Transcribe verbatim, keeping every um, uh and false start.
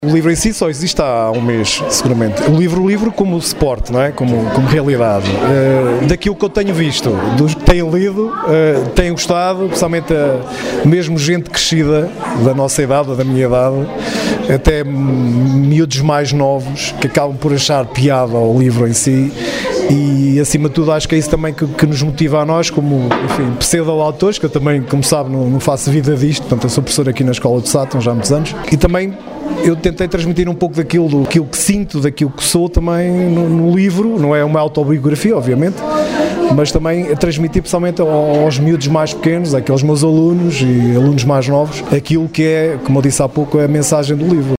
O livro em si só existe há um mês, seguramente. O livro, o livro como suporte, não é? Como, como realidade. Uh, daquilo que eu tenho visto, dos que tenho lido, uh, tenho gostado, principalmente uh, mesmo gente crescida da nossa idade, ou da minha idade, até miúdos mais novos, que acabam por achar piada ao livro em si. E, acima de tudo, acho que é isso também que, que nos motiva a nós, como, enfim, pseudo-autores, que eu também, como sabe, não, não faço vida disto, portanto, eu sou professor aqui na Escola de Sátão já há muitos anos, e também eu tentei transmitir um pouco daquilo, do, daquilo que sinto, daquilo que sou também no, no livro, não é uma autobiografia, obviamente, mas também a transmitir principalmente aos miúdos mais pequenos, aqueles meus alunos e alunos mais novos, aquilo que é, como eu disse há pouco, é a mensagem do livro.